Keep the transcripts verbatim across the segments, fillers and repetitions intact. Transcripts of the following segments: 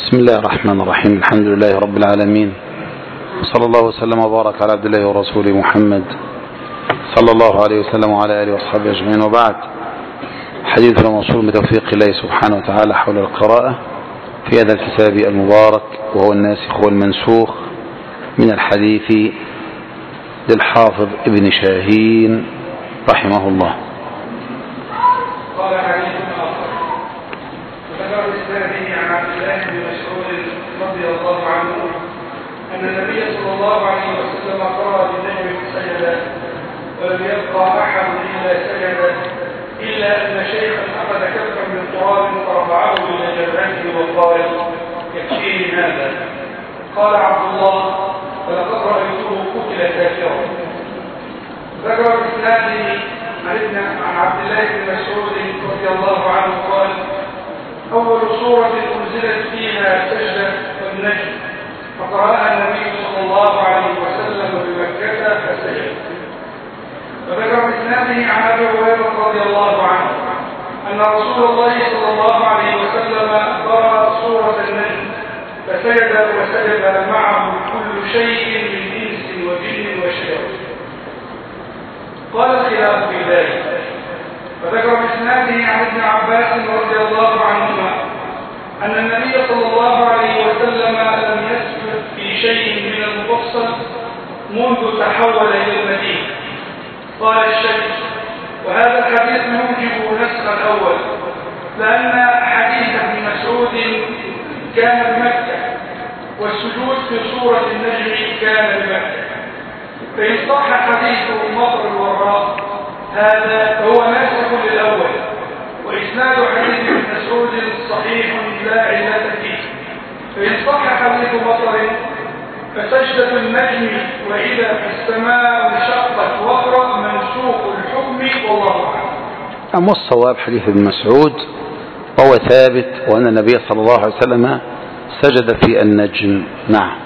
بسم الله الرحمن الرحيم. الحمد لله رب العالمين، صلى الله وسلم وبارك على عبد الله ورسوله محمد صلى الله عليه وسلم وعلى آله وصحبه أجمعين، وبعد. حديثنا موصول بتوفيق الله سبحانه وتعالى حول القراءة في هذا الكتاب المبارك، وهو الناسخ والمنسوخ من الحديث للحافظ ابن شاهين رحمه الله. قال حديث آخر وذكر الإسنادي عن عبد الله بن مسعود رضي الله عنه أن النبي صلى الله عليه وسلم قرأ بالنجم سجدا ولم يبقى أحد إلا سجد إلا أن شيخا أخذ كفا من تراب فرفعه إلى جبهته وقال: يكفيني هذا. قال عبد الله: ولقد رأيته قتل كافرا. ذكر الإسنادي عن عبد الله بن مسعود رضي الله عنه قال: أول سورة أنزلت فيها سجدة والنجم، فقرأها النبي صلى الله عليه وسلم بمكة فسجد. وذكر إسناده عن أبي هريرة رضي الله عنه أن رسول الله صلى الله عليه وسلم قرأ سورة النجم فسجد وسجد معه كل شيء من إنس وجن وشجر. قال الخلاف في ذلك. وذكر بإسناده عن ابن عباس رضي الله عنهما أن النبي صلى الله عليه وسلم لم يسجد في شيء من المفصل منذ تحول إلى المدينة. قال الشيخ: وهذا الحديث يوجب نسخ الأول، لأن حديث ابن مسعود كان بمكة والسجود في سورة النجم كان بمكة، فإن صح حديث مطر الوراء هذا هو ناسخ للأول، وإسناد حديث ابن مسعود صحيح لا علة فيه. فإن صح حديث مطر فسجدة النجم وإذا في السماء انشقت وقرأ منسوخ الحكم، والله أعلم. أما الصواب حديث ابن مسعود وهو ثابت، وأن النبي صلى الله عليه وسلم سجد في النجم. نعم.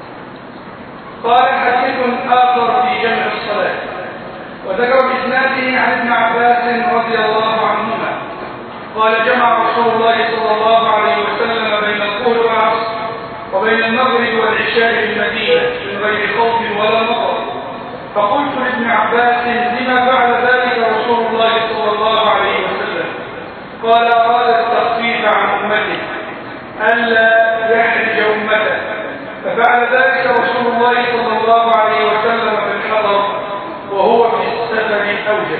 قال حديث آخر في جمع الصلاة. وذكر بإسناده عن ابن عباس رضي الله عنهما قال: جمع رسول الله صلى الله عليه وسلم بين الظهر والعصر وبين المغرب والعشاء بالمدينة من غير خوف ولا مطر. فقلت لابن عباس: لما فعل ذلك رسول الله صلى الله عليه وسلم؟ قال: أراد التخفيف عن أمته ألا يحرج أمته، ففعل ذلك رسول الله صلى الله عليه وسلم في الحضر وهو في السفر أوجه.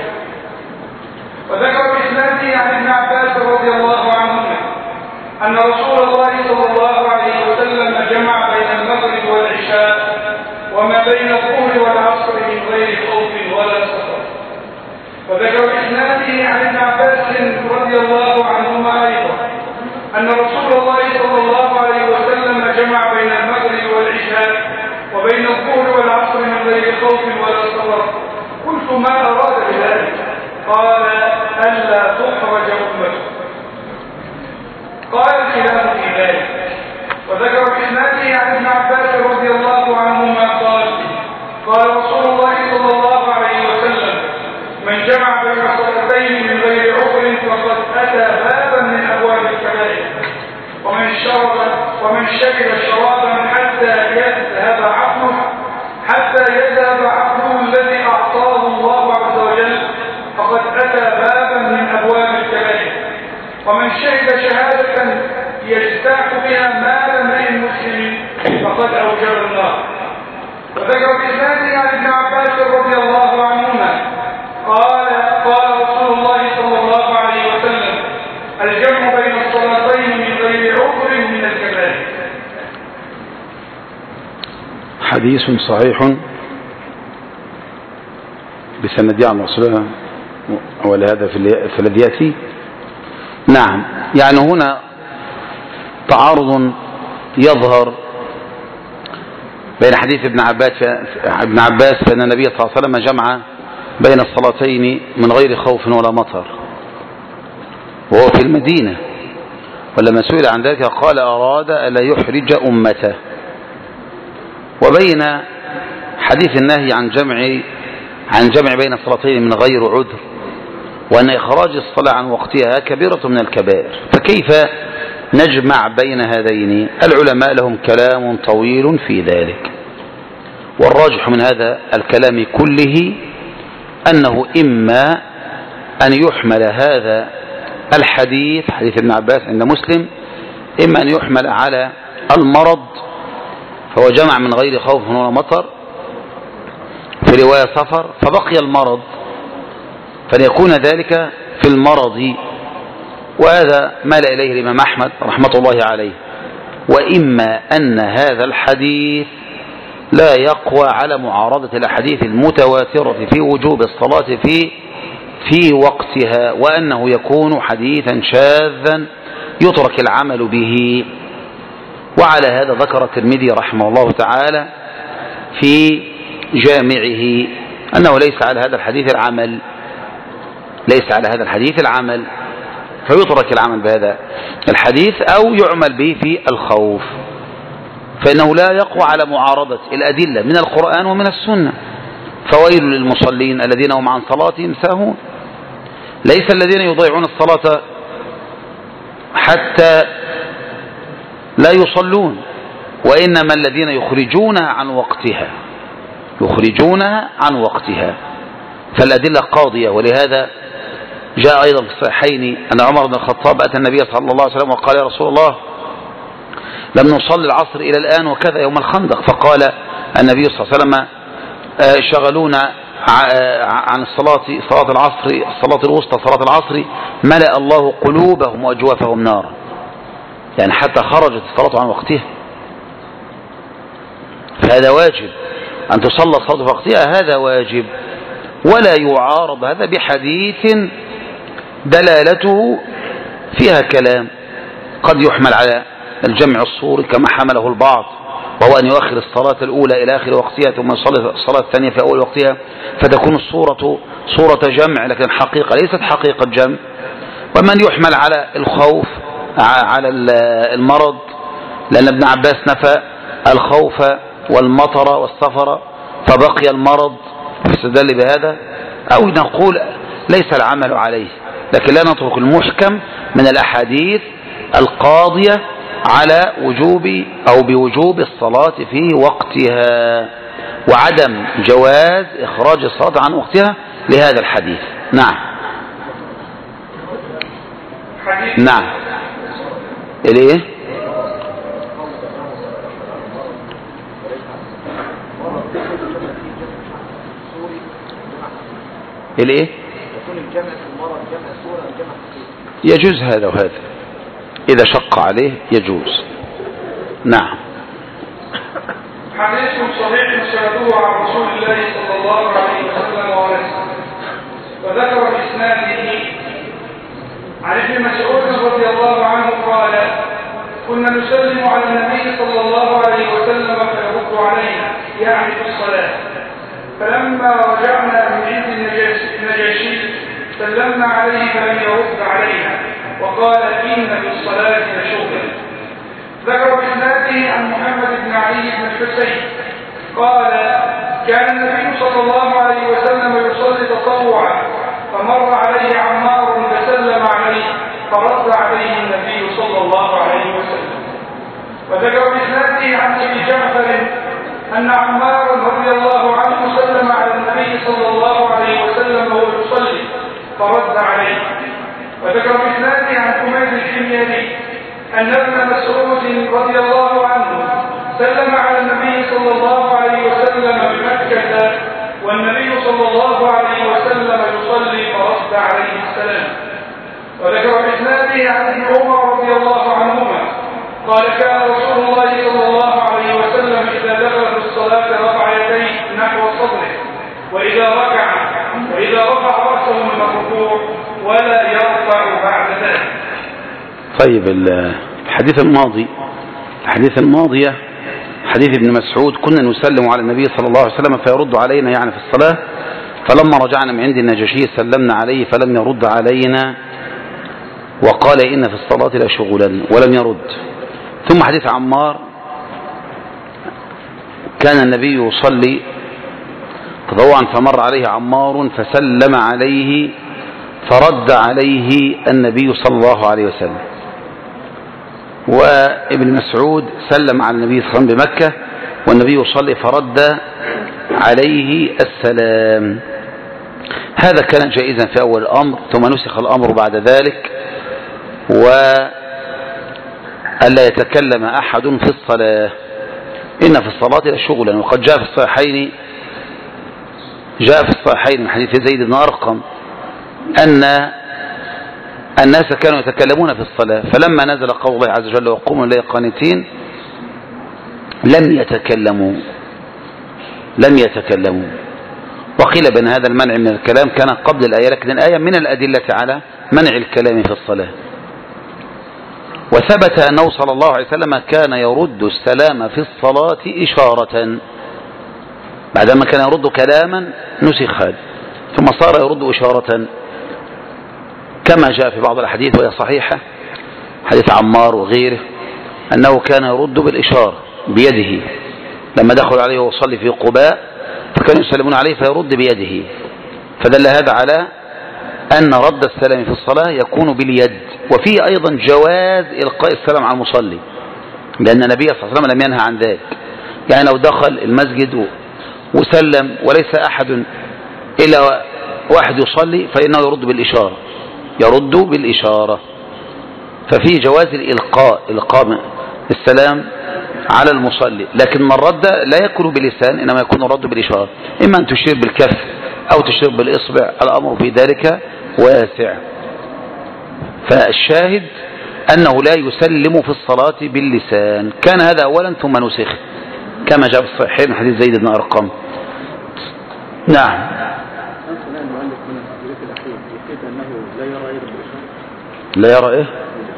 وذكر بإسناده عن ابن عباس رضي الله عنهما أن رسول الله صلى الله عليه وسلم جمع بين المغرب والعشاء وما بين الظهر والعصر من غير خوف ولا سفر. وذكر بإسناده عن ابن عباس رضي الله عنهما أيضا أن رسول الله صلى الله عليه وسلم جمع بين المغرب والعشاء وبين الظهر والعصر من غير خوف ولا سفر. قلت: ما أراد بذلك؟ قال: ألا تخرج أمته. قال الخلاف في ذلك. وذكر بإسناده عن ابن عباس رضي الله عنهما قال: قال رسول الله صلى الله عليه وسلم: من جمع بين صلاتين من غير عذر فقد أتى بابا من أبواب الكبائر، ومن شرب ومن شرب شرابا حتى يذهب عقله حتى يذهب عقله الذي أعطاه الله عز وجل فقد أتى بابا من أبواب الكبائر، ومن شهد شهادة يستاق بها مال امرئ مسلم فقد أوجب النار. وذكر بإسناده عن ابن عباس رضي الله عنهما قال: قال رسول الله صلى الله عليه وسلم: الجمع بين الصلاتين من غير عذر من الكبائر. حديث صحيح بسند عن رسول الله، ولهذا في الذي يأتي. نعم، يعني هنا تعارض يظهر بين حديث ابن عباس ابن عباس فإن النبي صلى الله عليه وسلم جمع بين الصلاتين من غير خوف ولا مطر وهو في المدينة، ولما سئل عن ذلك قال: أراد ألا يحرج أمته. وبين حديث النهي عن جمع عن جمع بين الصلاتين من غير عذر، وأن إخراج الصلاة عن وقتها كبيرة من الكبائر. فكيف نجمع بين هذين؟ العلماء لهم كلام طويل في ذلك، والراجح من هذا الكلام كله أنه إما أن يحمل هذا الحديث حديث ابن عباس عند مسلم إما أن يحمل على المرض، فهو جمع من غير خوف ولا مطر، في رواية سفر، فبقي المرض، فليكون ذلك في المرض، وهذا مال إليه الإمام أحمد رحمة الله عليه. وإما أن هذا الحديث لا يقوى على معارضة الأحاديث المتواترة في وجوب الصلاة في في وقتها، وأنه يكون حديثا شاذا يترك العمل به. وعلى هذا ذكر الترمذي رحمه الله تعالى في جامعه أنه ليس على هذا الحديث العمل ليس على هذا الحديث العمل فيترك العمل بهذا الحديث أو يعمل به في الخوف، فإنه لا يقوى على معارضة الأدلة من القرآن ومن السنة. فويل للمصلين الذين هم عن صلاتهم ساهون. ليس الذين يضيعون الصلاة حتى لا يصلون، وإنما الذين يخرجونها عن وقتها يخرجونها عن وقتها فالأدلة قاضية. ولهذا جاء أيضا في الصحيحين أن عمر بن الخطاب أتى النبي صلى الله عليه وسلم وقال: يا رسول الله، لم نصلي العصر إلى الآن وكذا يوم الخندق. فقال النبي صلى الله عليه وسلم: شغلونا عن الصلاة صلاة العصر الصلاة الوسطى صلاة العصر ملأ الله قلوبهم وأجوافهم نارا، يعني حتى خرجت الصلاة عن وقتها. فهذا واجب أن تصلى الصلاة في وقتها، هذا واجب، ولا يعارض هذا بحديث دلالته فيها كلام قد يحمل على الجمع الصوري كما حمله البعض، وهو أن يؤخر الصلاة الأولى إلى آخر وقتها ثم يصلي الصلاة الثانية في أول وقتها، فتكون الصورة صورة جمع لكن حقيقة ليست حقيقة جمع. ومن يحمل على الخوف على المرض، لأن ابن عباس نفى الخوف والمطر والسفر فبقي المرض فاستدل بهذا، أو نقول ليس العمل عليه، لكن لا نترك المحكم من الأحاديث القاضية على وجوب أو بوجوب الصلاة في وقتها وعدم جواز إخراج الصلاة عن وقتها لهذا الحديث. نعم نعم إليه إليه يجوز هذا وهذا إذا شق عليه يجوز. نعم. حديث صحيح سنده عن رسول الله صلى الله عليه وسلم وعليه، وذكر بإسناده عن ابن مسعود رضي الله عنه قال: كنا نسلم على النبي صلى الله عليه وسلم فيرد علينا، يعني في الصلاة، فلما رجعنا من عند النجاشي سلمنا عليه فلم يرد علينا وقال: إن في الصلاة لشغلا. ذكر بإسناده عن محمد بن علي بن الحسين قال: كان النبي صلى الله عليه وسلم يصلي تطوعا فمر عليه عمار فسلم عليه فرد عليه النبي صلى الله عليه وسلم. وذكر بإسناده عن ابي جعفر أن عمار رضي الله عنه سلم على النبي صلى الله عليه وسلم وهو يصلي فرد عليه. وذكر بإسناده عن حميد الحميري أن ابن مسعود رضي الله عنه سلم على النبي صلى الله عليه وسلم بمكة والنبي صلى الله عليه وسلم يصلي فرد عليه السلام. وذكر بإسناده عن ابن عمر رضي الله عنهما قال: كان رسول الله صلى الله عليه وسلم إذا دخل في الصلاة رفع يديه نحو صدره وإذا ركع وإذا رفع رأسه من الركوع ولا يرفع بعد ذلك. طيب، الحديث الماضي الحديث الماضية حديث ابن مسعود: كنا نسلم على النبي صلى الله عليه وسلم فيرد علينا، يعني في الصلاة، فلما رجعنا من عند النجاشي سلمنا عليه فلم يرد علينا وقال: إن في الصلاة لشغلا، ولم يرد. ثم حديث عمار: كان النبي يصلي تطوعا فمر عليه عمار فسلم عليه فرد عليه النبي صلى الله عليه وسلم. وابن مسعود سلم على النبي صلى الله عليه وسلم بمكة والنبي يصلي فرد عليه السلام. هذا كان جائزا في أول الأمر، ثم نسخ الأمر بعد ذلك وألا يتكلم أحد في الصلاة، إن في الصلاة لشغلا. وقد جاء في الصحيحين جاء في الصحيحين من حديث زيد بن أرقم أن الناس كانوا يتكلمون في الصلاة، فلما نزل قول الله عز وجل وقوموا لله قانتين لم يتكلموا لم يتكلموا وقيل بأن هذا المنع من الكلام كان قبل الآية، لكن الآية من الأدلة على منع الكلام في الصلاة. وثبت أنه صلى الله عليه وسلم كان يرد السلام في الصلاة إشارة، بعدما كان يرد كلاما نسخ هذا ثم صار يرد إشارة، كما جاء في بعض الحديث وهي صحيحة حديث عمار وغيره أنه كان يرد بالإشارة بيده لما دخلوا عليه وصلي في قباء فكانوا يسلمون عليه فيرد بيده، فدل هذا على أن رد السلام في الصلاة يكون باليد. وفيه أيضا جواز إلقاء السلام على المصلي، لأن النبي صلى الله عليه وسلم لم ينهى عن ذلك. يعني لو دخل المسجد وسلم وليس أحد إلا واحد يصلي فإنه يرد بالإشارة يرد بالإشارة ففيه جواز الإلقاء إلقاء السلام على المصلي، لكن من رد لا يكون بلسان إنما يكون الرد بالإشارة، إما أن تشير بالكف أو تشير بالإصبع، الأمر في ذلك واسع. فالشاهد أنه لا يسلم في الصلاة باللسان، كان هذا أولا ثم نسخ كما جاء في الصحيحين حديث زيد بن أرقم. نعم. لا يرى إيه؟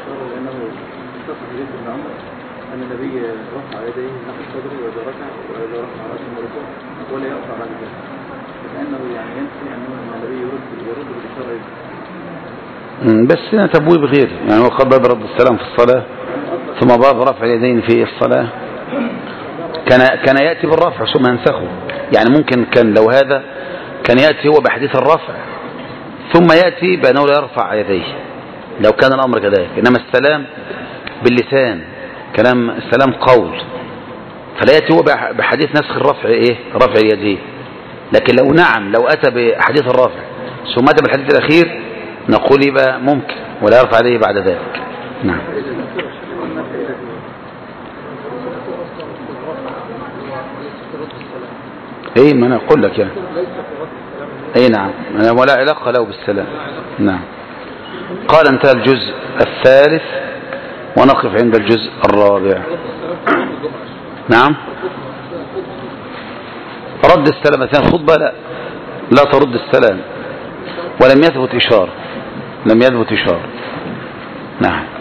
أن النبي رفع يديه نحو صدره وإذا ركع وإذا رفع رأسه من الركوع ولا يقطع بعد ذلك، لأنه يعني ينفي أنه النبي يرد يرد بالإشارة. بس هنا تبويب غير، يعني هو قال باب رد السلام في الصلاة ثم باب رفع اليدين في الصلاة، كان كان يأتي بالرفع ثم ينسخه. يعني ممكن كان لو هذا كان يأتي هو بحديث الرفع ثم يأتي بأنه لا يرفع يديه لو كان الأمر كذلك، إنما السلام باللسان كلام السلام قول، فلا يأتي هو بحديث نسخ الرفع إيه رفع اليدين. لكن لو نعم لو أتى بحديث الرفع ثم أتى بالحديث الأخير نقول يبقى ممكن ولا يرفع عليه بعد ذلك. نعم. ايه ما انا اقول لك يعني اي نعم ولا علاقة له بالسلام. نعم. قال انتهى الجزء الثالث ونقف عند الجزء الرابع. نعم. رد السلام اثناء الخطبة لا لا ترد السلام ولم يثبت إشارة لم يثبت إشارة. نعم.